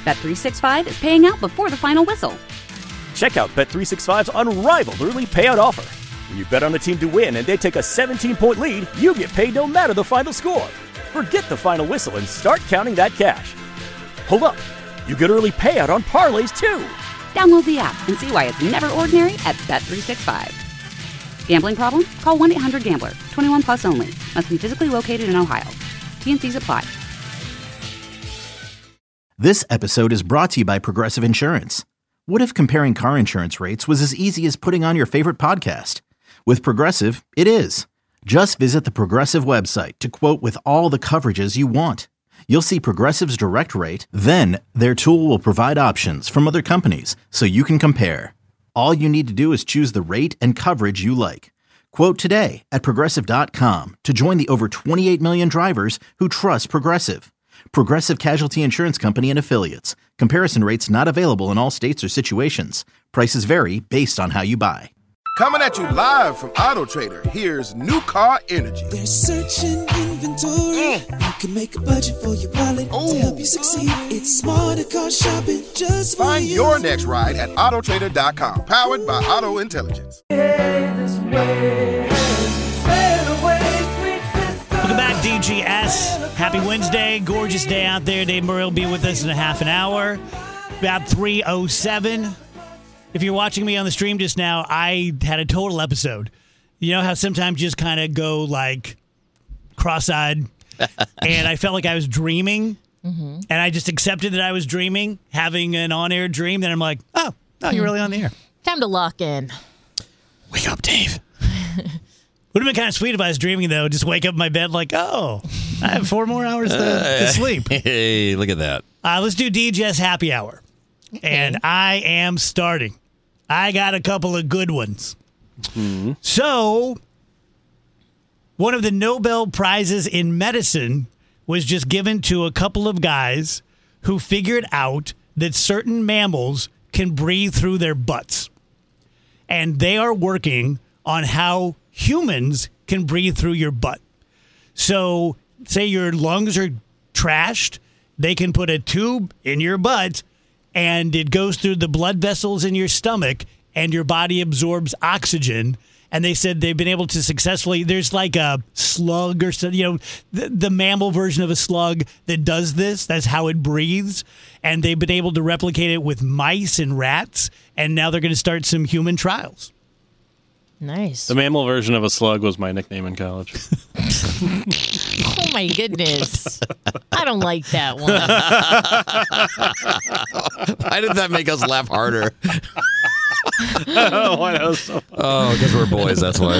Bet365 is paying out before the final whistle. Check out Bet365's unrivaled early payout offer. When you bet on a team to win and they take a 17-point lead, you get paid no matter the final score. Forget the final whistle and start counting that cash. Hold up. You get early payout on parlays, too. Download the app and see why it's never ordinary at Bet365. Gambling problem? Call 1-800-GAMBLER. 21 plus only. Must be physically located in Ohio. T&Cs apply. This episode is brought to you by Progressive Insurance. What if comparing car insurance rates was as easy as putting on your favorite podcast? With Progressive, it is. Just visit the Progressive website to quote with all the coverages you want. You'll see Progressive's direct rate, then their tool will provide options from other companies so you can compare. All you need to do is choose the rate and coverage you like. Quote today at Progressive.com to join the over 28 million drivers who trust Progressive. Progressive Casualty Insurance Company and Affiliates. Comparison rates not available in all states or situations. Prices vary based on how you buy. Coming at you live from Auto Trader, here's New Car Energy. They're searching inventory. You can make a budget for your wallet to help you succeed. It's smarter car shopping just for Find you. your next ride at autotrader.com. Powered by Auto Intelligence. Welcome back, DGS. Happy Wednesday. Gorgeous day out there. Dave Murray will be with us in a half an hour. About 3:07. If you're watching me on the stream just now, I had a total episode. You know how sometimes you just kind of go like cross-eyed? And I felt like I was dreaming. Mm-hmm. And I just accepted that I was dreaming, having an on-air dream. Then I'm like, oh, you're really on the air. Time to lock in. Wake up, Dave. Would have been kind of sweet if I was dreaming, though. Just wake up in my bed like, oh, I have 4 more hours to sleep. Hey, look at that. Let's do DJ's happy hour. Okay. And I am starting. I got a couple of good ones. Mm-hmm. So, one of the Nobel Prizes in medicine was just given to a couple of guys who figured out that certain mammals can breathe through their butts. And they are working on how humans can breathe through your butt. So, say your lungs are trashed, they can put a tube in your butt and it goes through the blood vessels in your stomach and your body absorbs oxygen. And they said they've been able to successfully, there's like a slug or something, you know, the mammal version of a slug that does this. That's how it breathes. And they've been able to replicate it with mice and rats. And now they're going to start some human trials. Nice. The mammal version of a slug was my nickname in college. Oh, my goodness. I don't like that one. Why did that make us laugh harder? Why that was so funny. Oh, because we're boys, that's why.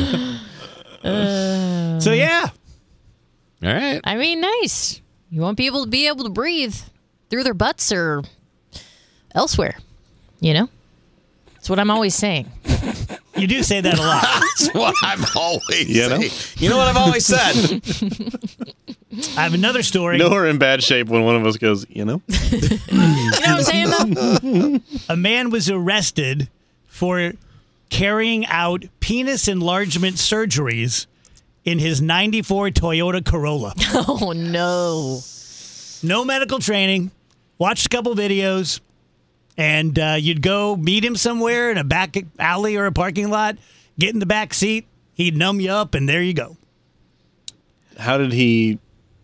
So, yeah. All right. I mean, nice. You want people to be able to breathe through their butts or elsewhere, you know? That's what I'm always saying. You do say that a lot. That's what I'm always saying. You know what I've always said? I have another story. No, we're in bad shape when one of us goes, you know? You know what I'm saying, though? A man was arrested for carrying out penis enlargement surgeries in his 94 Toyota Corolla. Oh, no. No medical training. Watched a couple videos. And you'd go meet him somewhere in a back alley or a parking lot, get in the back seat, he'd numb you up, and there you go. How did he...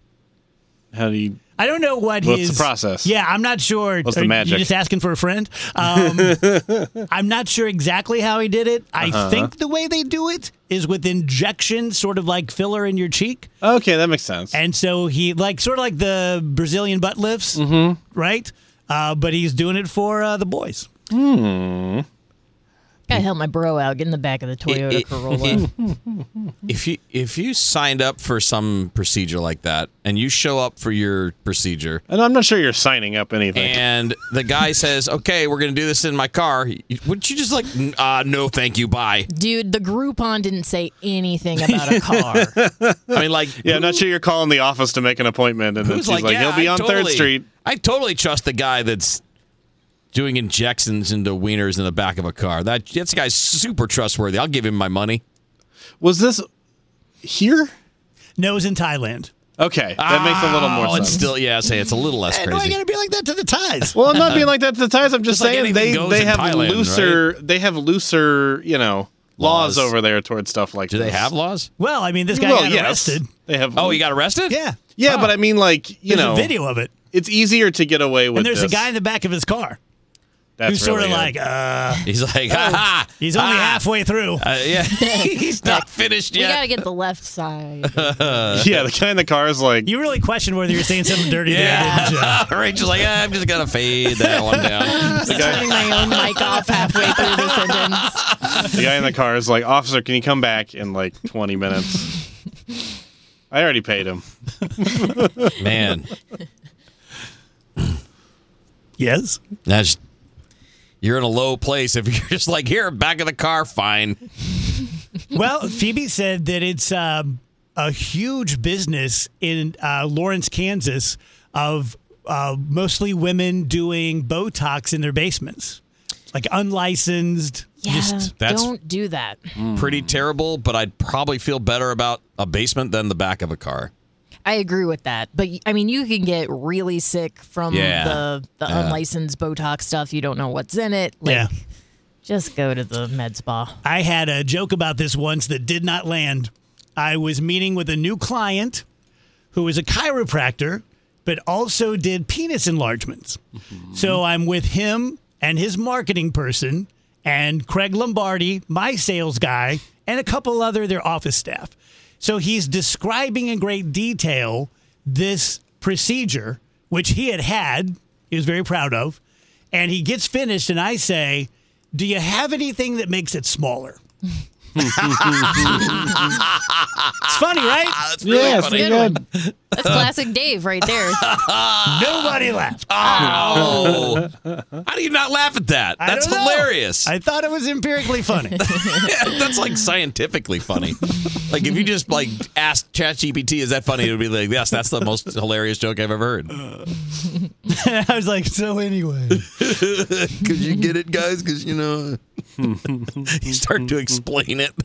I don't know what's the process? Yeah, I'm not sure. What's the magic? You just asking for a friend? I'm not sure exactly how he did it. I think the way they do it is with injection, sort of like filler in your cheek. Okay, that makes sense. And so he, sort of like the Brazilian butt lifts, right? But he's doing it for the boys. Gotta help my bro out. Get in the back of the Toyota Corolla. If you signed up for some procedure like that and you show up for your procedure, and I'm not sure you're signing up anything, and the guy says, "Okay, we're going to do this in my car," wouldn't you just like, no, thank you, bye? Dude, the Groupon didn't say anything about a car. I mean, like, I'm not sure you're calling the office to make an appointment, and then she's like, he'll be on 3rd Street. I totally trust the guy that's doing injections into wieners in the back of a car. That guy's super trustworthy. I'll give him my money. Was this here? No, it was in Thailand. Okay, that makes a little more sense. It's still, it's a little less Why crazy. you gotta be like that to the ties? Well, I'm not being like that to the ties. I'm just Just like saying anything goes they in have Thailand, looser right? they have looser, laws over there towards stuff like Do this. they have laws? Well, I mean, this guy got arrested. They have. Oh, he got arrested? Yeah. Yeah, but I mean, like, There's a video of it. It's easier to get away with And there's this. a guy in the back of his car That's who's sort of really like, He's like, ha. He's only halfway through. Yeah, he's not finished We yet. gotta get the left side. Yeah, the guy in the car is like. You really question whether you're saying something dirty there, didn't you? Rachel's like, I'm just going to fade that one down. Turning my own mic off halfway through the sentence. The guy in the car is like, officer, can you come back in like 20 minutes? I already paid him. Man. Yes? You're in a low place. If you're just like, here, back of the car, fine. Well, Phoebe said that it's a huge business in Lawrence, Kansas, of mostly women doing Botox in their basements. Like unlicensed. Yeah, That's don't do that. pretty terrible, but I'd probably feel better about a basement than the back of a car. I agree with that. But, I mean, you can get really sick from the unlicensed Botox stuff. You don't know what's in it. Like, just go to the med spa. I had a joke about this once that did not land. I was meeting with a new client who was a chiropractor, but also did penis enlargements. So I'm with him and his marketing person and Craig Lombardi, my sales guy, and a couple other their office staff. So he's describing in great detail this procedure, which he had, he was very proud of, and he gets finished, and I say, do you have anything that makes it smaller? It's funny, right? That's really funny. Good. That's classic Dave right there. Nobody laughed. Oh. How do you not laugh at that? I That's don't know. hilarious. I thought it was empirically funny. That's like scientifically funny. Like if you just like asked ChatGPT, is that funny? It would be like, yes, that's the most hilarious joke I've ever heard. I was like, so anyway. Could you get it, guys? Because, you start to explain it.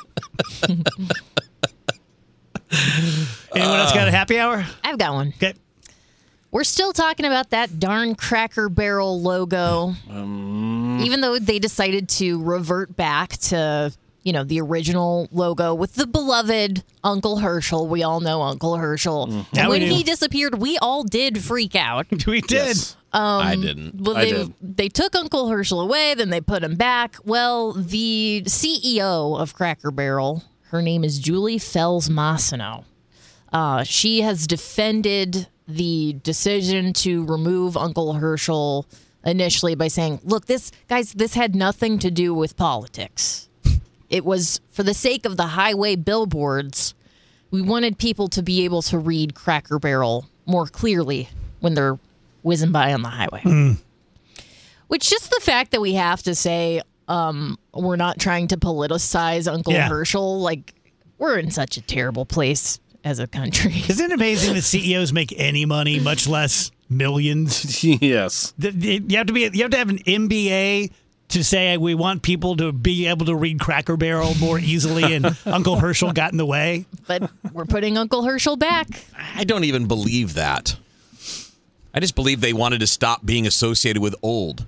Anyone else got a happy hour? I've got one. Okay. We're still talking about that darn Cracker Barrel logo. Even though they decided to revert back to, the original logo with the beloved Uncle Herschel. We all know Uncle Herschel. Yeah, When we do. he disappeared, we all did freak out. We did. Yes. I didn't. Well, they took Uncle Herschel away, then they put him back. Well, the CEO of Cracker Barrel, her name is Julie Fells-Massino. She has defended the decision to remove Uncle Herschel initially by saying, look, this had nothing to do with politics. It was for the sake of the highway billboards. We wanted people to be able to read Cracker Barrel more clearly when they're whizzing by on the highway. Which just the fact that we have to say we're not trying to politicize Uncle Herschel, like we're in such a terrible place as a country. Isn't it amazing that CEOs make any money, much less millions? Yes. You have to have an MBA to say we want people to be able to read Cracker Barrel more easily, and Uncle Herschel got in the way. But we're putting Uncle Herschel back. I don't even believe that. I just believe they wanted to stop being associated with old.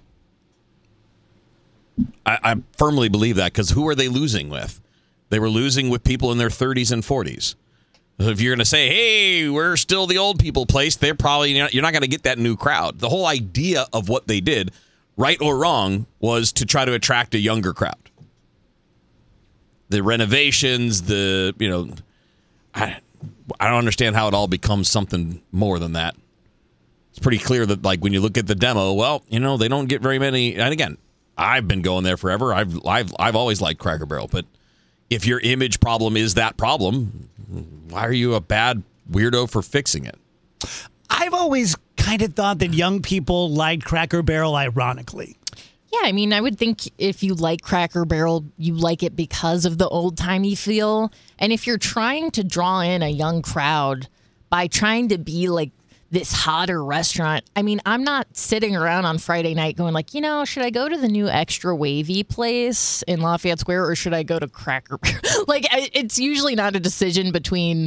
I firmly believe that, because who are they losing with? They were losing with people in their 30s and 40s. If you're going to say, hey, we're still the old people place, they're probably you're not going to get that new crowd. The whole idea of what they did, right or wrong, was to try to attract a younger crowd. The renovations, I don't understand how it all becomes something more than that. It's pretty clear that, like, when you look at the demo, well, they don't get very many. And again, I've been going there forever. I've always liked Cracker Barrel, but if your image problem is that problem, why are you a bad weirdo for fixing it? I've always kind of thought that young people liked Cracker Barrel ironically. Yeah, I mean, I would think if you like Cracker Barrel, you like it because of the old-timey feel. And if you're trying to draw in a young crowd by trying to be like this hotter restaurant, I mean, I'm not sitting around on Friday night going like, should I go to the new Extra Wavy place in Lafayette Square or should I go to Cracker Barrel? Like, it's usually not a decision between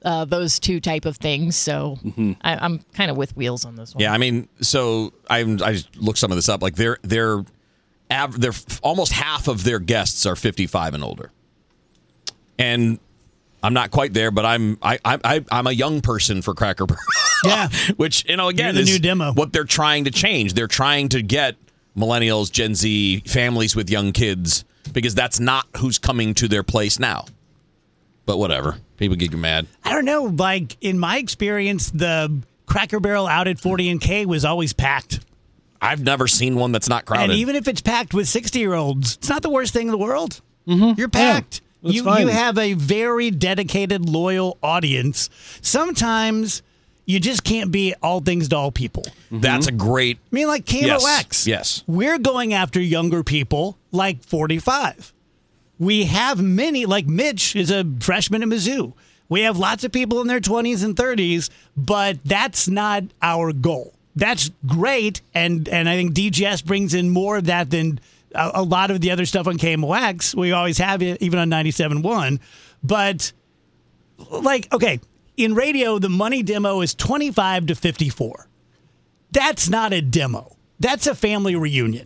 those two type of things. So I'm kind of with Wheels on this one. Yeah, I mean, so I just looked some of this up. Like they're almost half of their guests are 55 and older, and I'm not quite there, but I'm a young person for Cracker Barrel. Yeah, which again You're the is new demo. what they're trying to change. They're trying to get millennials, Gen Z, families with young kids, because that's not who's coming to their place now. But whatever, people get mad. I don't know. Like in my experience, the Cracker Barrel out at 40 and K was always packed. I've never seen one that's not crowded. And even if it's packed with 60-year-olds, it's not the worst thing in the world. You're packed. that's You fine. have a very dedicated, loyal audience. Sometimes you just can't be all things to all people. That's a great. I mean, like KMOX. Yes. We're going after younger people like 45. We have many, like Mitch is a freshman at Mizzou. We have lots of people in their 20s and 30s, but that's not our goal. That's great, and I think DGS brings in more of that than a lot of the other stuff on KMOX. We always have it, even on 97.1. But, like, okay, in radio, the money demo is 25 to 54. That's not a demo. That's a family reunion.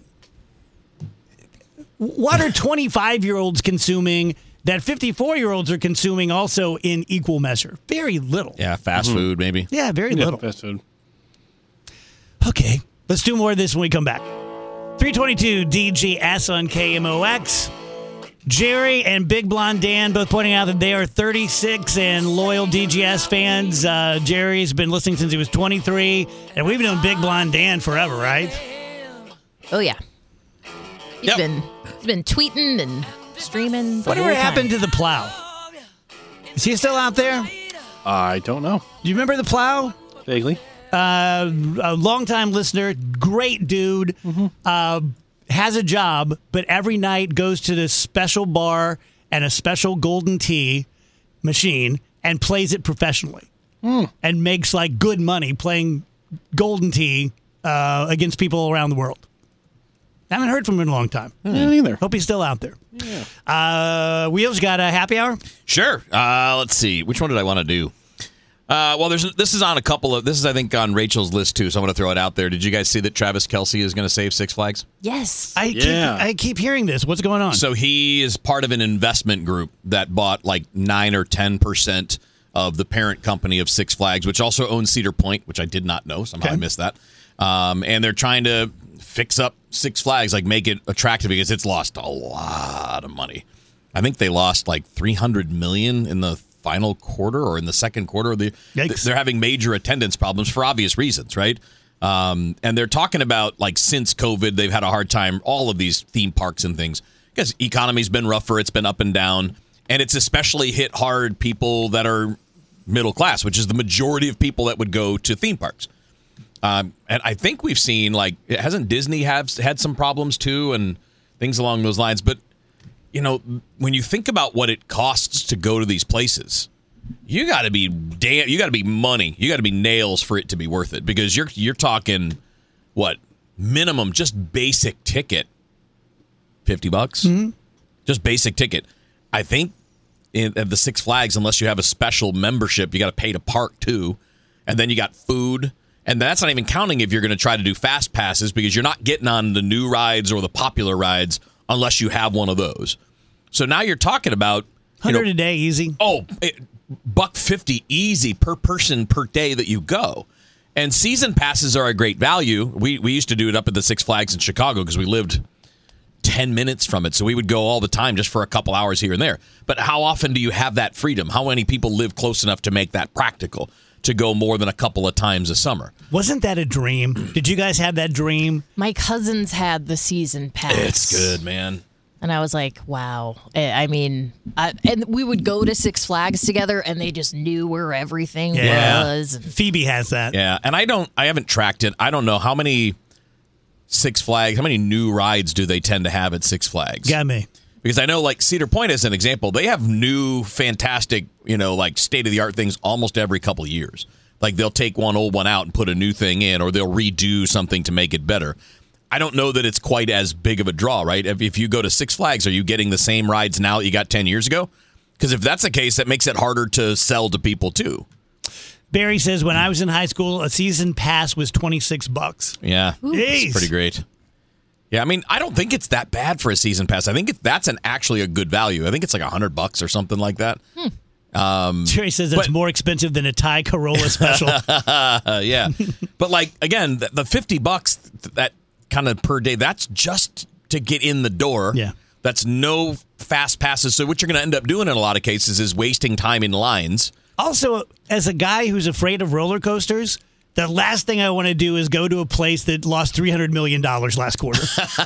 What are 25-year-olds consuming that 54-year-olds are consuming also in equal measure? Very little. Yeah, fast food maybe. Yeah, very little. Fast food. Okay, let's do more of this when we come back. 322 DGS on KMOX. Jerry and Big Blonde Dan both pointing out that they are 36 and loyal DGS fans. Jerry's been listening since he was 23, and we've known Big Blonde Dan forever, right? Oh yeah. He's Yep. been tweeting and streaming. the Whatever whole happened time. to the plow? Is he still out there? I don't know. Do you remember the plow? Vaguely. A longtime listener, great dude, has a job, but every night goes to this special bar and a special golden tea machine and plays it professionally and makes like good money playing golden tea against people around the world. Haven't heard from him in a long time. Yeah, neither. Hope he's still out there. Yeah. Wheels got a happy hour? Sure. Let's see. Which one did I want to do? Well, this is on a couple of. This is, I think, on Rachel's list too. So I'm going to throw it out there. Did you guys see that Travis Kelce is going to save Six Flags? Yes. I keep hearing this. What's going on? So he is part of an investment group that bought like 9 or 10% of the parent company of Six Flags, which also owns Cedar Point, which I did not know. Somehow I missed that. And they're trying to fix up Six Flags, like make it attractive because it's lost a lot of money. I think they lost like $300 million in the final quarter or in the second quarter. They're having major attendance problems for obvious reasons, right? And they're talking about like since COVID, they've had a hard time, all of these theme parks and things, because economy's been rougher, it's been up and down, and it's especially hit hard people that are middle class, which is the majority of people that would go to theme parks. And I think we've seen, like, hasn't Disney had some problems too and things along those lines? But, you know, when you think about what it costs to go to these places, you got to be money. You got to be nails for it to be worth it, because you're talking, what, minimum, just basic ticket, $50? Mm-hmm. Just basic ticket. I think at the Six Flags, unless you have a special membership, you got to pay to park too. And then you got food. And that's not even counting if you're going to try to do fast passes, because you're not getting on the new rides or the popular rides unless you have one of those. So now you're talking about $100 a day, easy. Oh, $150 easy per person per day that you go. And season passes are a great value. We used to do it up at the Six Flags in Chicago because we lived 10 minutes from it. So we would go all the time just for a couple hours here and there. But how often do you have that freedom? How many people live close enough to make that practical, to go more than a couple of times a summer? Wasn't that a dream? Did you guys have that dream? My cousins had the season pass. It's good, man. And I was like, wow. I mean, and we would go to Six Flags together, and they just knew where everything was. Phoebe has that. Yeah, and I haven't tracked it. I don't know how many Six Flags, how many new rides do they tend to have at Six Flags? Got me. Because I know, like, Cedar Point as an example, they have new, fantastic, like, state-of-the-art things almost every couple of years. Like, they'll take one old one out and put a new thing in, or they'll redo something to make it better. I don't know that it's quite as big of a draw, right? If you go to Six Flags, are you getting the same rides now that you got 10 years ago? Because if that's the case, that makes it harder to sell to people, too. Barry says, when I was in high school, a season pass was $26. Yeah, Jeez. It's pretty great. Yeah, I mean, I don't think it's that bad for a season pass. I think that's actually a good value. I think it's like $100 or something like that. Jerry says it's more expensive than a Thai Corolla special. Yeah. But, like, again, the $50, that kind of per day, that's just to get in the door. Yeah. That's no fast passes. So what you're going to end up doing in a lot of cases is wasting time in lines. Also, as a guy who's afraid of roller coasters, the last thing I want to do is go to a place that lost $300 million last quarter.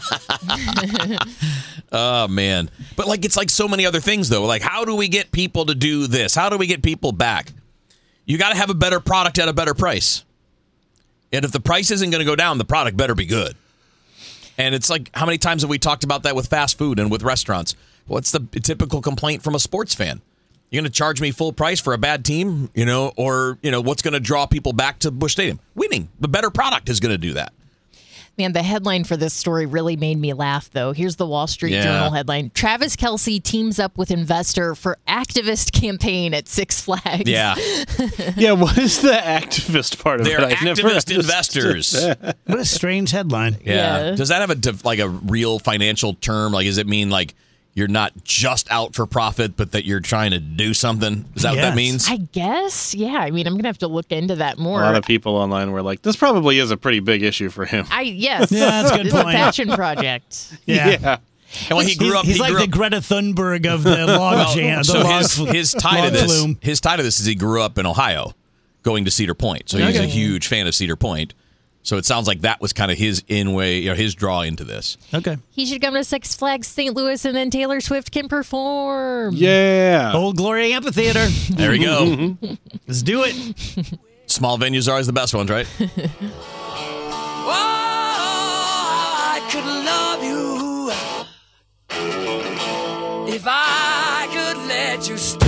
Oh, man. But, like, it's like so many other things, though. Like, how do we get people to do this? How do we get people back? You got to have a better product at a better price. And if the price isn't going to go down, the product better be good. And it's like, how many times have we talked about that with fast food and with restaurants? What's the typical complaint from a sports fan? You're going to charge me full price for a bad team, or what's going to draw people back to Busch Stadium? Winning. The better product is going to do that. Man, the headline for this story really made me laugh, though. Here's the Wall Street Journal headline. Travis Kelce teams up with investor for activist campaign at Six Flags. Yeah. Yeah, what is the activist part of it? They're activist investors. What a strange headline. Yeah. Does that have a real financial term? Like, does it mean, like, you're not just out for profit, but that you're trying to do something? Is that what that means? I guess. Yeah. I mean, I'm going to have to look into that more. A lot of people online were like, this probably is a pretty big issue for him. Yes. Yeah, that's a good it's point. a passion project. Yeah. And when he grew up, he's like the Greta Thunberg of the log jam. His tie to this is he grew up in Ohio, going to Cedar Point. So he's a huge fan of Cedar Point. So it sounds like that was kind of his his draw into this. Okay. He should come to Six Flags St. Louis, and then Taylor Swift can perform. Yeah. Old Glory Amphitheater. There we go. Let's do it. Small venues are always the best ones, right? I could love you if I could let you stay.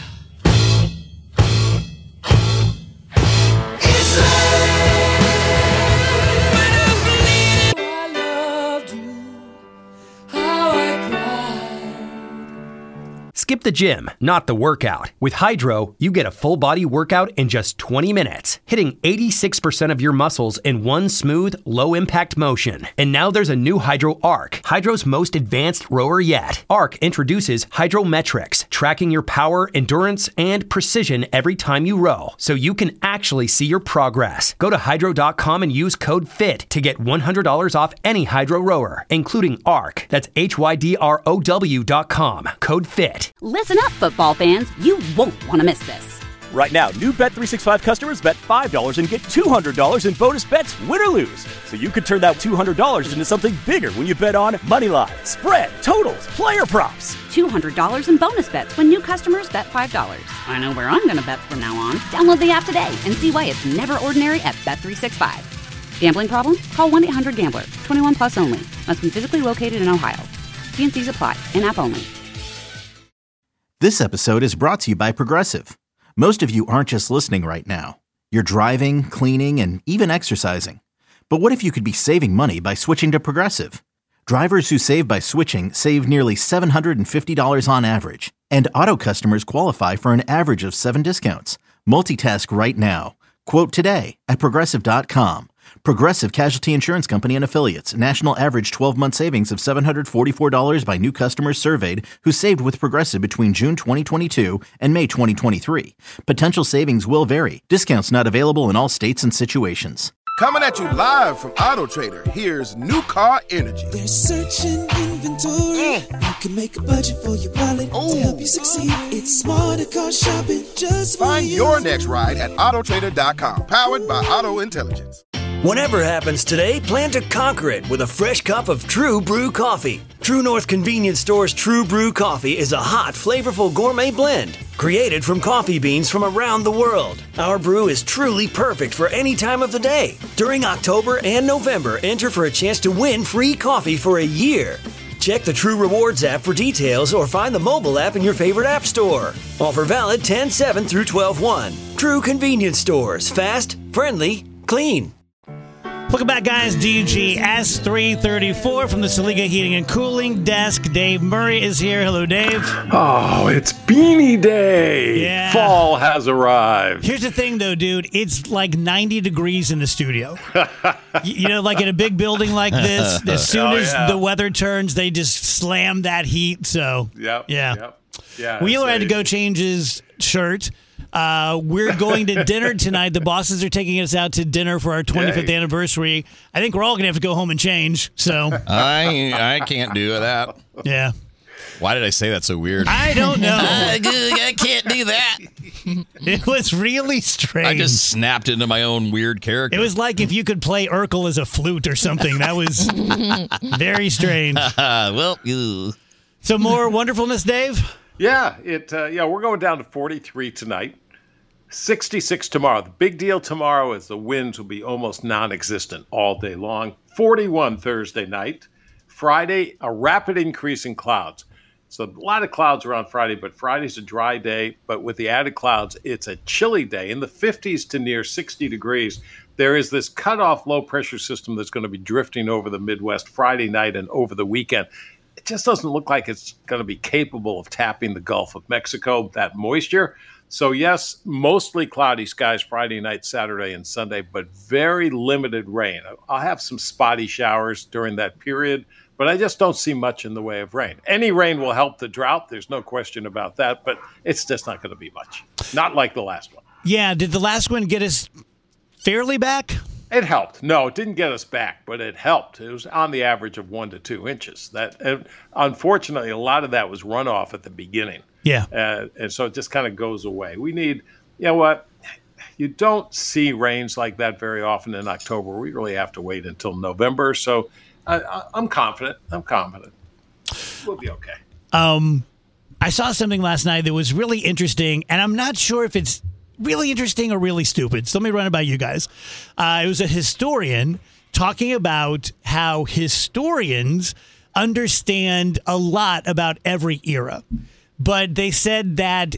Skip the gym, not the workout. With Hydro, you get a full-body workout in just 20 minutes, hitting 86% of your muscles in one smooth, low-impact motion. And now there's a new Hydro Arc, Hydro's most advanced rower yet. Arc introduces Hydrometrics, tracking your power, endurance, and precision every time you row, so you can actually see your progress. Go to Hydro.com and use code FIT to get $100 off any Hydro rower, including Arc. That's HYDROW.com. Code FIT. Listen up, football fans. You won't want to miss this. Right now, new Bet365 customers bet $5 and get $200 in bonus bets, win or lose. So you could turn that $200 into something bigger when you bet on moneyline, spread, totals, player props. $200 in bonus bets when new customers bet $5. I know where I'm going to bet from now on. Download the app today and see why it's never ordinary at Bet365. Gambling problem? Call 1-800-GAMBLER. 21 plus only. Must be physically located in Ohio. T&Cs apply. In-app only. This episode is brought to you by Progressive. Most of you aren't just listening right now. You're driving, cleaning, and even exercising. But what if you could be saving money by switching to Progressive? Drivers who save by switching save nearly $750 on average. And auto customers qualify for an average of 7 discounts. Multitask right now. Quote today at Progressive.com. Progressive Casualty Insurance Company and Affiliates. National average 12-month savings of $744 by new customers surveyed who saved with Progressive between June 2022 and May 2023. Potential savings will vary. Discounts not available in all states and situations. Coming at you live from Auto Trader, here's New Car Energy. They're searching inventory. You can make a budget for your wallet to help you succeed. It's smarter car shopping just for Find you. your next ride at autotrader.com. Powered by Auto Intelligence. Whatever happens today, plan to conquer it with a fresh cup of True Brew coffee. True North Convenience Store's True Brew coffee is a hot, flavorful gourmet blend created from coffee beans from around the world. Our brew is truly perfect for any time of the day. During October and November, enter for a chance to win free coffee for a year. Check the True Rewards app for details or find the mobile app in your favorite app store. Offer valid 10/7 through 12/1. True Convenience Stores. Fast, friendly, clean. Welcome back, guys. DGS 334 from the Saliga Heating and Cooling Desk. Dave Murray is here. Hello, Dave. Oh, it's Beanie Day. Yeah. Fall has arrived. Here's the thing, though, dude. It's like 90 degrees in the studio. You know, like in a big building like this, as soon as the weather turns, they just slam that heat. So, yeah. Wheeler had to go change his shirt. We're going to dinner tonight. The bosses are taking us out to dinner for our 25th anniversary. I think we're all going to have to go home and change. So I can't do that. Yeah. Why did I say that so weird? I don't know. I can't do that. It was really strange. I just snapped into my own weird character. It was like if you could play Urkel as a flute or something. That was very strange. So more wonderfulness, Dave? Yeah, we're going down to 43 tonight. 66 tomorrow. The big deal tomorrow is the winds will be almost non-existent all day long. 41 Thursday night. Friday, a rapid increase in clouds. So a lot of clouds around Friday, but Friday's a dry day. But with the added clouds, it's a chilly day in the 50s to near 60 degrees. There is this cutoff low-pressure system that's going to be drifting over the Midwest Friday night and over the weekend. It just doesn't look like it's going to be capable of tapping the Gulf of Mexico, that moisture. So, yes, mostly cloudy skies Friday night, Saturday, and Sunday, but very limited rain. I'll have some spotty showers during that period, but I just don't see much in the way of rain. Any rain will help the drought. There's no question about that, but it's just not going to be much. Not like the last one. Yeah, did the last one get us fairly back? It helped. No, it didn't get us back, but it helped. It was on the average of 1 to 2 inches. Unfortunately, a lot of that was runoff at the beginning. Yeah. And so it just kind of goes away. We need, you know what? You don't see rains like that very often in October. We really have to wait until November. So I'm confident. We'll be okay. I saw something last night that was really interesting, and I'm not sure if it's really interesting or really stupid. So let me run it by you guys. It was a historian talking about how historians understand a lot about every era. But they said that,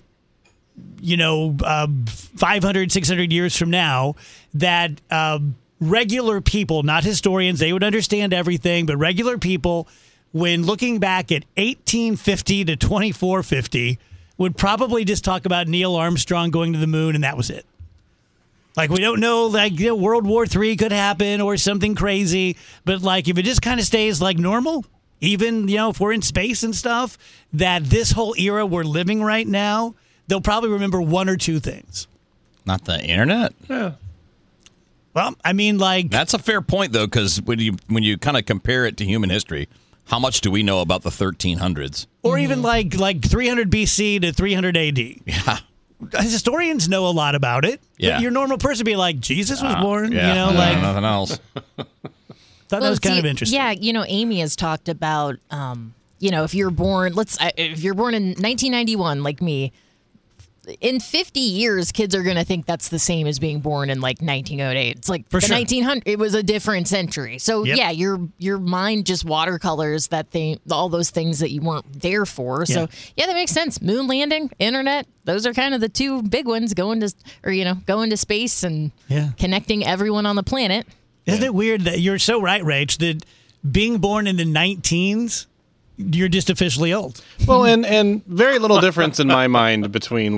500, 600 years from now, that regular people, not historians, they would understand everything, but regular people, when looking back at 1850 to 2450, would probably just talk about Neil Armstrong going to the moon, and that was it. Like, we don't know, World War III could happen or something crazy, but, if it just kind of stays, normal, even, if we're in space and stuff, that this whole era we're living right now, they'll probably remember one or two things. Not the internet? Yeah. Well, I mean, That's a fair point, though, because when you kind of compare it to human history, how much do we know about the 1300s? Or even like 300 BC to 300 AD. Yeah. Historians know a lot about it. Yeah. But your normal person would be like, Jesus was born, nothing else. Thought that was kind of interesting. Yeah, Amy has talked about, if you're born, if you're born in 1991, like me, in 50 years, kids are going to think that's the same as being born in 1908. It's like For the sure. 1900. It was a different century. So Yep. your mind just watercolors all those things that you weren't there for. So that makes sense. Moon landing, internet, those are kind of the two big ones. Going to space and connecting everyone on the planet. Isn't it weird that you're so right, Rach, that being born in the 19s, you're just officially old. Well, and very little difference in my mind between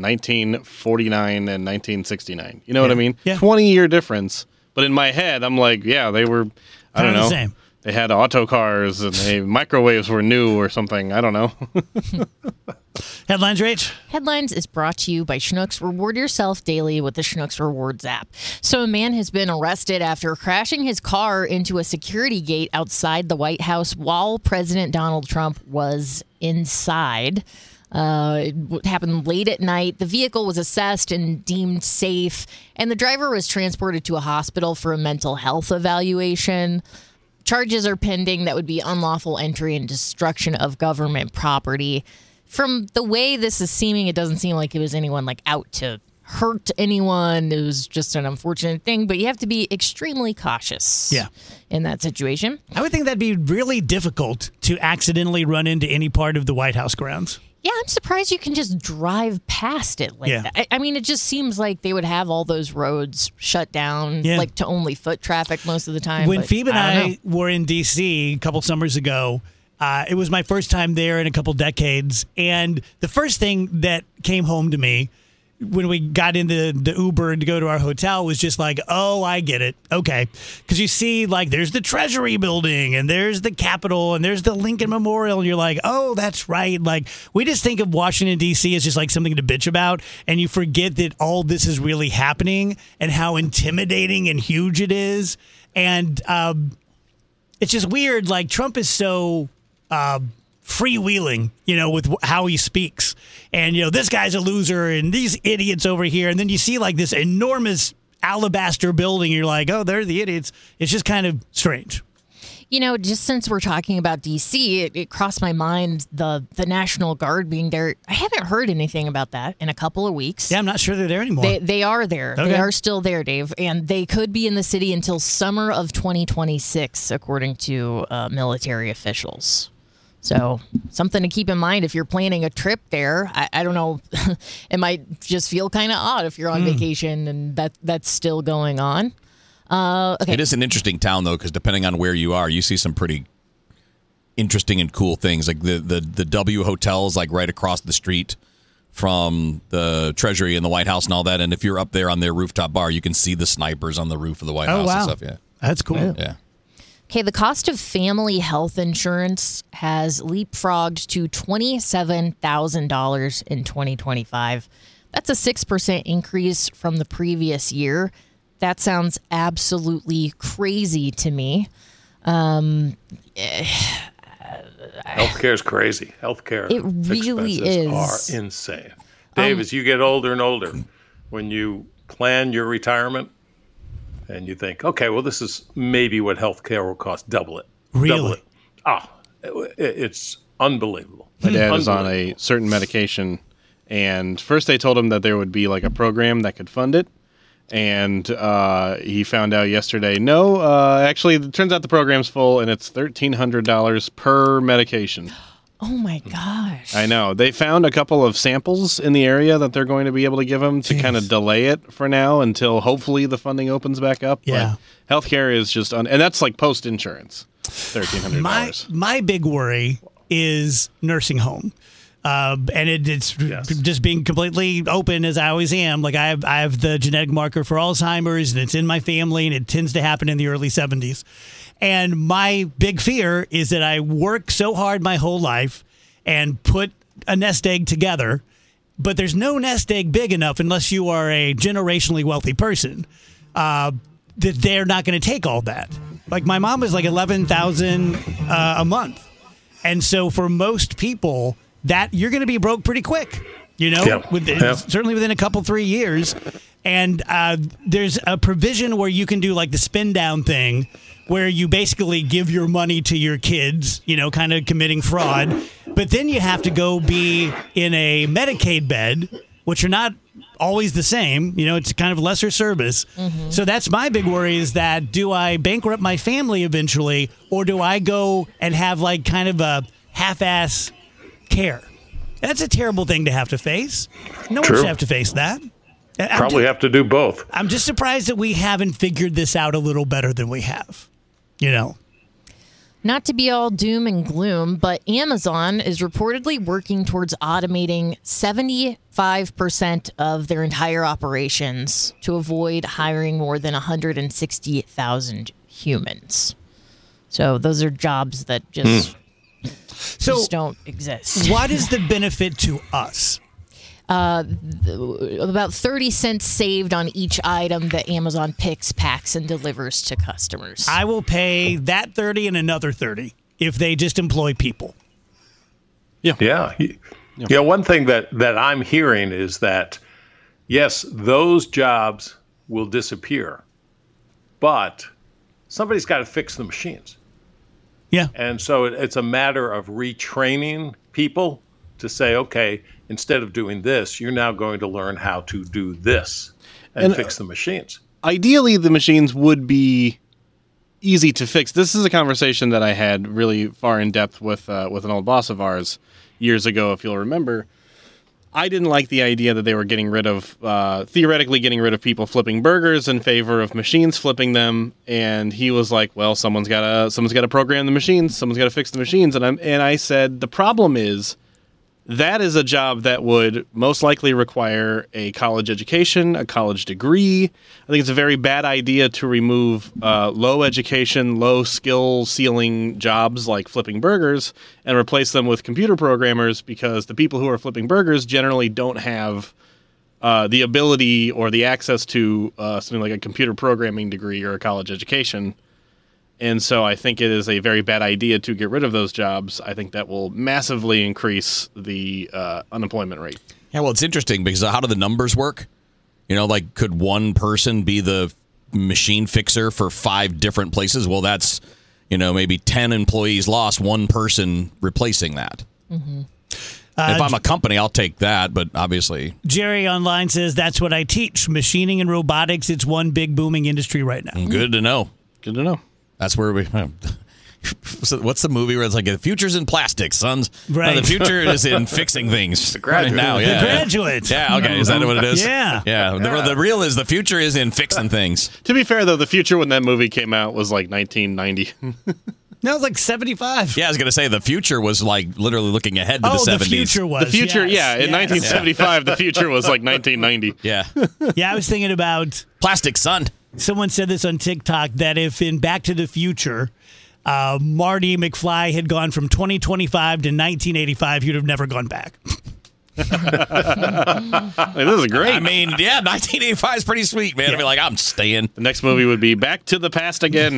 1949 and 1969. You know what I mean? Yeah. 20-year difference. But in my head, I'm like, yeah, they were, I don't Kinda the know. same. They had auto cars and microwaves were new or something. I don't know. Headlines, Rach? Headlines is brought to you by Schnucks. Reward yourself daily with the Schnucks Rewards app. So a man has been arrested after crashing his car into a security gate outside the White House while President Donald Trump was inside. It happened late at night. The vehicle was assessed and deemed safe, and the driver was transported to a hospital for a mental health evaluation. Charges are pending that would be unlawful entry and destruction of government property. From the way this is seeming, it doesn't seem like it was anyone out to hurt anyone. It was just an unfortunate thing, but you have to be extremely cautious in that situation. I would think that'd be really difficult to accidentally run into any part of the White House grounds. Yeah, I'm surprised you can just drive past it like that. I mean, it just seems like they would have all those roads shut down, like to only foot traffic most of the time. When Phoebe and I were in D.C. a couple summers ago, it was my first time there in a couple decades. And the first thing that came home to me when we got into the Uber to go to our hotel was just like, oh, I get it. Okay. Because you see, like, there's the Treasury building and there's the Capitol and there's the Lincoln Memorial. And you're like, oh, that's right. Like, we just think of Washington, D.C. as just like something to bitch about. And you forget that all this is really happening and how intimidating and huge it is. And it's just weird. Like, Trump is so freewheeling, with how he speaks. And, this guy's a loser and these idiots over here. And then you see like this enormous alabaster building. You're like, oh, they're the idiots. It's just kind of strange. Just since we're talking about D.C., it crossed my mind the National Guard being there. I haven't heard anything about that in a couple of weeks. Yeah, I'm not sure they're there anymore. They are there. Okay. They are still there, Dave. And they could be in the city until summer of 2026, according to military officials. So something to keep in mind if you're planning a trip there. I don't know. It might just feel kind of odd if you're on vacation and that's still going on. Okay. It is an interesting town, though, because depending on where you are, you see some pretty interesting and cool things. Like the W Hotel is like right across the street from the Treasury and the White House and all that. And if you're up there on their rooftop bar, you can see the snipers on the roof of the White House and stuff. Yeah, that's cool. Yeah. Okay, the cost of family health insurance has leapfrogged to $27,000 in 2025. That's a 6% increase from the previous year. That sounds absolutely crazy to me. Healthcare is crazy. Healthcare it really expenses are insane. Dave, as you get older and older, when you plan your retirement, and you think, okay, well, this is maybe what healthcare will cost. Double it. Really? Double it. It's unbelievable. My dad is on a certain medication, and first they told him that there would be like a program that could fund it, and he found out yesterday, no, actually, it turns out the program's full, and it's $1,300 per medication. Oh, my gosh. I know. They found a couple of samples in the area that they're going to be able to give them to kind of delay it for now until hopefully the funding opens back up. Yeah. But healthcare is just, and that's like post-insurance, $1,300. My big worry is nursing home. And it's just being completely open as I always am. Like I have the genetic marker for Alzheimer's and it's in my family and it tends to happen in the early 70s. And my big fear is that I work so hard my whole life and put a nest egg together, but there's no nest egg big enough unless you are a generationally wealthy person that they're not going to take all that. Like my mom was like $11,000 a month. And so for most people, that you're going to be broke pretty quick, certainly within a couple, 3 years. And there's a provision where you can do like the spin down thing where you basically give your money to your kids, kind of committing fraud. But then you have to go be in a Medicaid bed, which are not always the same. It's kind of lesser service. Mm-hmm. So that's my big worry is that do I bankrupt my family eventually or do I go and have like kind of a half-ass care? That's a terrible thing to have to face. No one should have to face that. Probably have to do both. I'm just surprised that we haven't figured this out a little better than we have. Not to be all doom and gloom, but Amazon is reportedly working towards automating 75% of their entire operations to avoid hiring more than 160,000 humans. So those are jobs that just don't exist. What is the benefit to us? About 30 cents saved on each item that Amazon picks, packs, and delivers to customers. I will pay that 30 and another 30 if they just employ people. Yeah. One thing that I'm hearing is that, yes, those jobs will disappear, but somebody's got to fix the machines. Yeah. And so it's a matter of retraining people to say, okay, instead of doing this, you're now going to learn how to do this and fix the machines. Ideally, the machines would be easy to fix. This is a conversation that I had really far in depth with an old boss of ours years ago, if you'll remember. I didn't like the idea that they were theoretically getting rid of people flipping burgers in favor of machines flipping them. And he was like, well, someone's got to program the machines. Someone's got to fix the machines. And I said, the problem is that is a job that would most likely require a college education, a college degree. I think it's a very bad idea to remove low education, low skill ceiling jobs like flipping burgers and replace them with computer programmers, because the people who are flipping burgers generally don't have the ability or the access to something like a computer programming degree or a college education. And so I think it is a very bad idea to get rid of those jobs. I think that will massively increase the unemployment rate. Yeah, well, it's interesting because how do the numbers work? Like, could one person be the machine fixer for 5 different places? Well, that's, maybe 10 employees lost, one person replacing that. Mm-hmm. If I'm a company, I'll take that, but obviously... Jerry online says, that's what I teach. Machining and robotics, it's one big booming industry right now. Good to know. Good to know. That's where we... What's the movie where it's like, the future's in plastics, sons? Right. No, the future is in fixing things. The Graduate. Right now, The Graduate. Yeah, okay. Is that what it is? Yeah. Yeah. The real is the future is in fixing things. To be fair, though, the future when that movie came out was like 1990. No, it was like 75. Yeah, I was going to say the future was like literally looking ahead to the 70s. The future was. The future, yes, in 1975, the future was like 1990. Yeah. Yeah, I was thinking about... Plastic, son. Someone said this on TikTok, that if in Back to the Future, Marty McFly had gone from 2025 to 1985, you'd have never gone back. This is great. I mean, yeah, 1985 is pretty sweet, man. Yeah. I'd be like, I'm staying. The next movie would be Back to the Past again.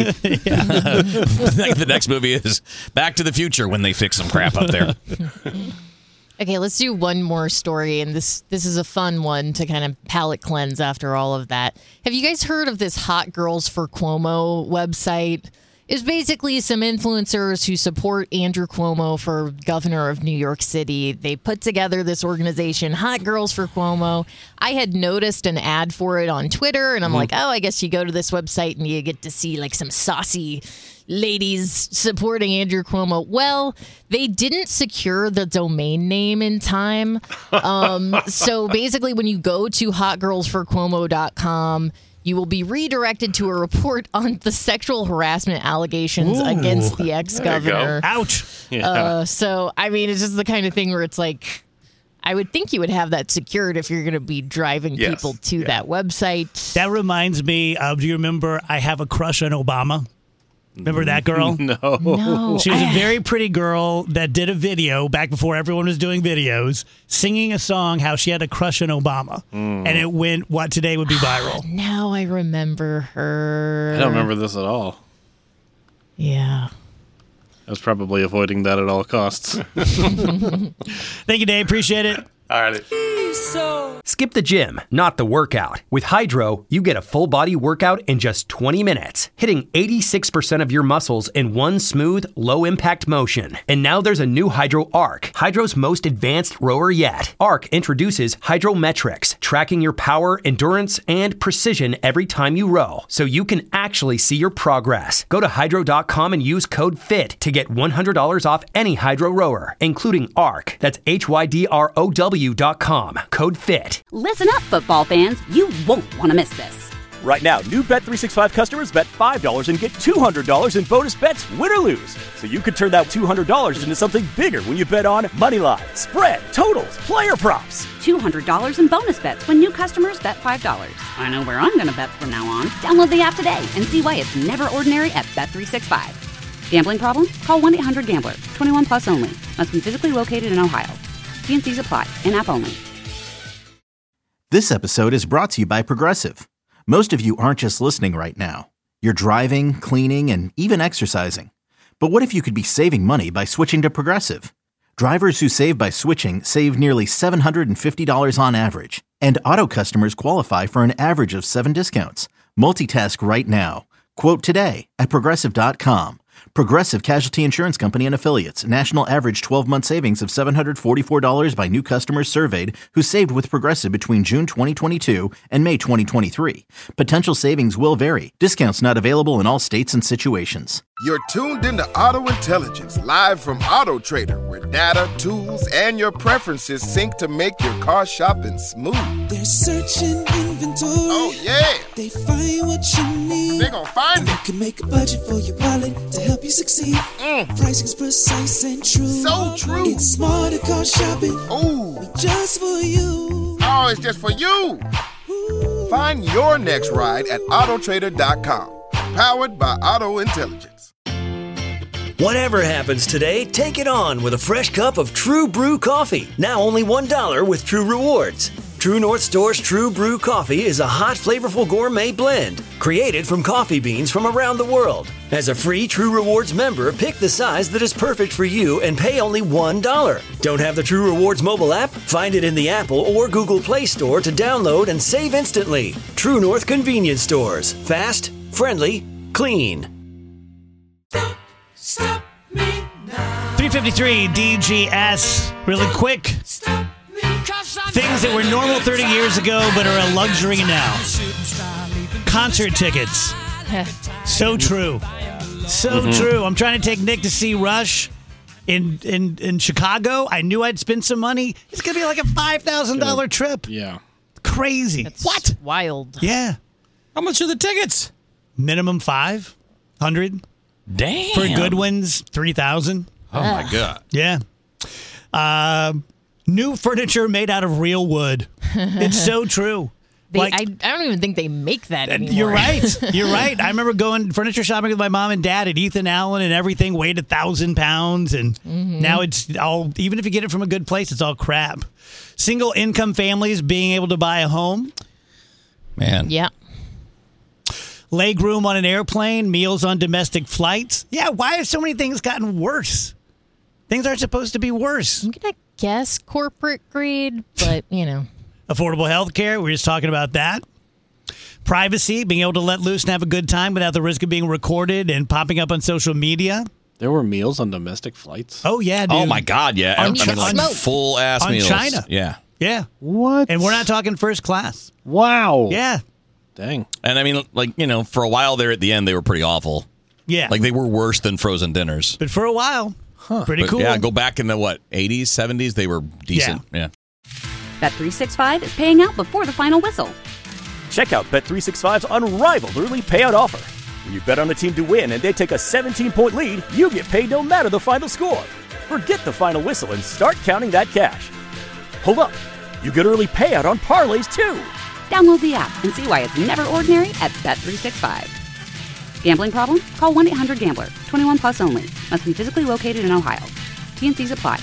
The next movie is Back to the Future when they fix some crap up there. Okay, let's do one more story, and this is a fun one to kind of palate cleanse after all of that. Have you guys heard of this Hot Girls for Cuomo website? It's basically some influencers who support Andrew Cuomo for governor of New York City. They put together this organization, Hot Girls for Cuomo. I had noticed an ad for it on Twitter, and I'm like, oh, I guess you go to this website and you get to see like some saucy ladies supporting Andrew Cuomo. Well, they didn't secure the domain name in time. So basically, when you go to hotgirlsforcuomo.com, you will be redirected to a report on the sexual harassment allegations against the ex-governor. Ouch. Yeah. So, I mean, it's just the kind of thing where it's like, I would think you would have that secured if you're going to be driving people to that website. That reminds me of, do you remember I Have a Crush on Obama? Remember that girl? No. She was a very pretty girl that did a video back before everyone was doing videos, singing a song how she had a crush on Obama. And it went, what today would be viral. Now I remember her. I don't remember this at all. Yeah. I was probably avoiding that at all costs. Thank you, Dave. Appreciate it. All right. Skip the gym, not the workout. With Hydro, you get a full body workout in just 20 minutes, hitting 86% of your muscles in one smooth, low impact motion. And now there's a new Hydro Arc, Hydro's most advanced rower yet. Arc introduces Hydrometrics, tracking your power, endurance, and precision every time you row, so you can actually see your progress. Go to hydro.com and use code FIT to get $100 off any Hydro rower, including Arc. That's HYDROW.com. Code FIT. Listen up, football fans. You won't want to miss this. Right now, new Bet365 customers bet $5 and get $200 in bonus bets, win or lose. So you could turn that $200 into something bigger when you bet on moneyline, spread, totals, player props. $200 in bonus bets when new customers bet $5. I know where I'm going to bet from now on. Download the app today and see why it's never ordinary at Bet365. Gambling problem? Call 1-800-GAMBLER. 21 plus only. Must be physically located in Ohio. T&Cs apply. In-app only. This episode is brought to you by Progressive. Most of you aren't just listening right now. You're driving, cleaning, and even exercising. But what if you could be saving money by switching to Progressive? Drivers who save by switching save nearly $750 on average. And auto customers qualify for an average of 7 discounts. Multitask right now. Quote today at Progressive.com. Progressive Casualty Insurance Company and Affiliates. National average 12-month savings of $744 by new customers surveyed who saved with Progressive between June 2022 and May 2023. Potential savings will vary. Discounts not available in all states and situations. You're tuned into Auto Intelligence, live from Auto Trader, where data, tools, and your preferences sync to make your car shopping smooth. They're searching inventory. Oh, yeah. They find what you need. They're gonna find You it. can make a budget for your wallet to help you succeed. Pricing's precise and true. So true. It's smarter car shopping. Ooh. Just for you. Oh, it's just for you. Find your next ride at autotrader.com. Powered by Auto Intelligence. Whatever happens today, take it on with a fresh cup of True Brew coffee. Now only $1 with True Rewards. True North Store's True Brew coffee is a hot, flavorful gourmet blend created from coffee beans from around the world. As a free True Rewards member, pick the size that is perfect for you and pay only $1. Don't have the True Rewards mobile app? Find it in the Apple or Google Play Store to download and save instantly. True North Convenience Stores. Fast, friendly, clean. 353 DGS. Really quick. Things that were normal 30 years ago but are a luxury now. Concert tickets. So true. So true. I'm trying to take Nick to see Rush in Chicago. I knew I'd spend some money. It's going to be like a $5,000 trip. Yeah. Crazy. What? Wild. Yeah. How much are the tickets? Minimum 500. Damn. For good ones, 3,000. Oh, my God. Yeah. New furniture made out of real wood. It's so true. I don't even think they make that anymore. You're right. You're right. I remember going furniture shopping with my mom and dad at Ethan Allen, and everything weighed 1,000 pounds. And now it's all, even if you get it from a good place, it's all crap. Single income families being able to buy a home. Man. Yeah. Leg room on an airplane, meals on domestic flights. Yeah, why have so many things gotten worse? Things aren't supposed to be worse. I'm going to guess corporate greed, but, you know. Affordable health care, we're just talking about that. Privacy, being able to let loose and have a good time without the risk of being recorded and popping up on social media. There were meals on domestic flights? Oh, yeah, dude. Oh, my God, yeah. On full-ass on meals. China. Yeah. Yeah. What? And we're not talking first class. Wow. Yeah. Dang. And I mean, like, you know, for a while there at the end, they were pretty awful. Yeah. Like, they were worse than frozen dinners. But for a while, pretty cool. Yeah, go back in the, 80s, 70s, they were decent. Yeah. Bet365 is paying out before the final whistle. Check out Bet365's unrivaled early payout offer. When you bet on a team to win and they take a 17-point lead, you get paid no matter the final score. Forget the final whistle and start counting that cash. Hold up. You get early payout on parlays, too. Download the app and see why it's never ordinary at Bet365. Gambling problem? Call 1-800-GAMBLER. 21 plus only. Must be physically located in Ohio. T&Cs apply.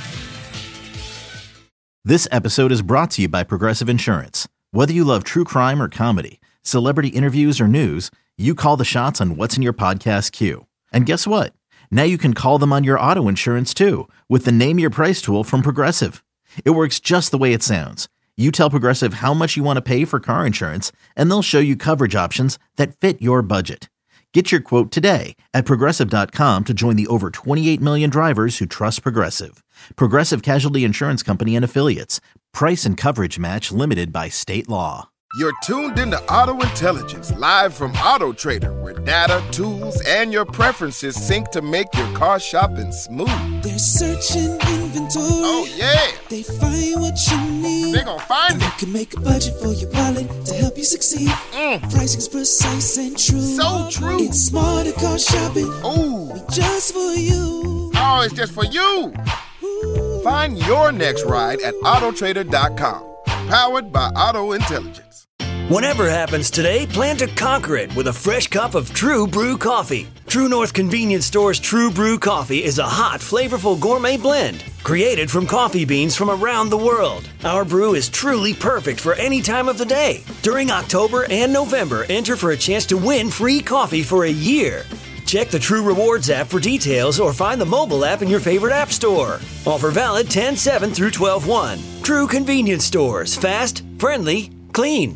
This episode is brought to you by Progressive Insurance. Whether you love true crime or comedy, celebrity interviews or news, you call the shots on what's in your podcast queue. And guess what? Now you can call them on your auto insurance too with the Name Your Price tool from Progressive. It works just the way it sounds. You tell Progressive how much you want to pay for car insurance, and they'll show you coverage options that fit your budget. Get your quote today at Progressive.com to join the over 28 million drivers who trust Progressive. Progressive Casualty Insurance Company and Affiliates. Price and coverage match limited by state law. You're tuned into Auto Intelligence, live from Auto Trader, where data, tools, and your preferences sync to make your car shopping smooth. They're searching inventory. Oh, yeah. They find what you need. They're gonna find it. You can make a budget for your wallet to help you succeed. Pricing's precise and true. So true. It's smarter car shopping. Ooh. Just for you. Oh, it's just for you. Find your next ride at autotrader.com. Powered by Auto Intelligence. Whatever happens today, plan to conquer it with a fresh cup of True Brew coffee. True North Convenience Store's True Brew coffee is a hot, flavorful gourmet blend created from coffee beans from around the world. Our brew is truly perfect for any time of the day. During October and November, enter for a chance to win free coffee for a year. Check the True Rewards app for details or find the mobile app in your favorite app store. Offer valid 10/7 through 12/1. True Convenience Stores. Fast, friendly, clean.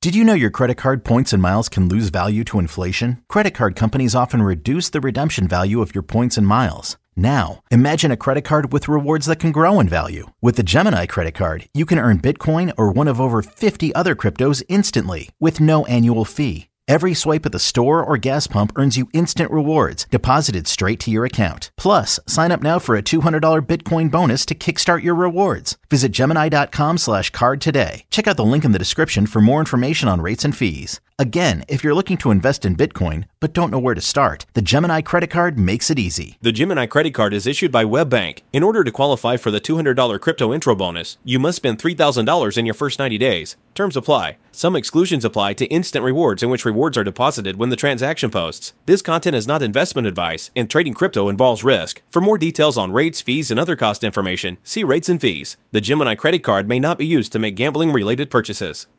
Did you know your credit card points and miles can lose value to inflation? Credit card companies often reduce the redemption value of your points and miles. Now, imagine a credit card with rewards that can grow in value. With the Gemini credit card, you can earn Bitcoin or one of over 50 other cryptos instantly with no annual fee. Every swipe at the store or gas pump earns you instant rewards deposited straight to your account. Plus, sign up now for a $200 Bitcoin bonus to kickstart your rewards. Visit Gemini.com/card today. Check out the link in the description for more information on rates and fees. Again, if you're looking to invest in Bitcoin but don't know where to start, the Gemini credit card makes it easy. The Gemini credit card is issued by WebBank. In order to qualify for the $200 crypto intro bonus, you must spend $3,000 in your first 90 days. Terms apply. Some exclusions apply to instant rewards, in which rewards are deposited when the transaction posts. This content is not investment advice, and trading crypto involves risk. For more details on rates, fees, and other cost information, see rates and fees. The Gemini credit card may not be used to make gambling-related purchases.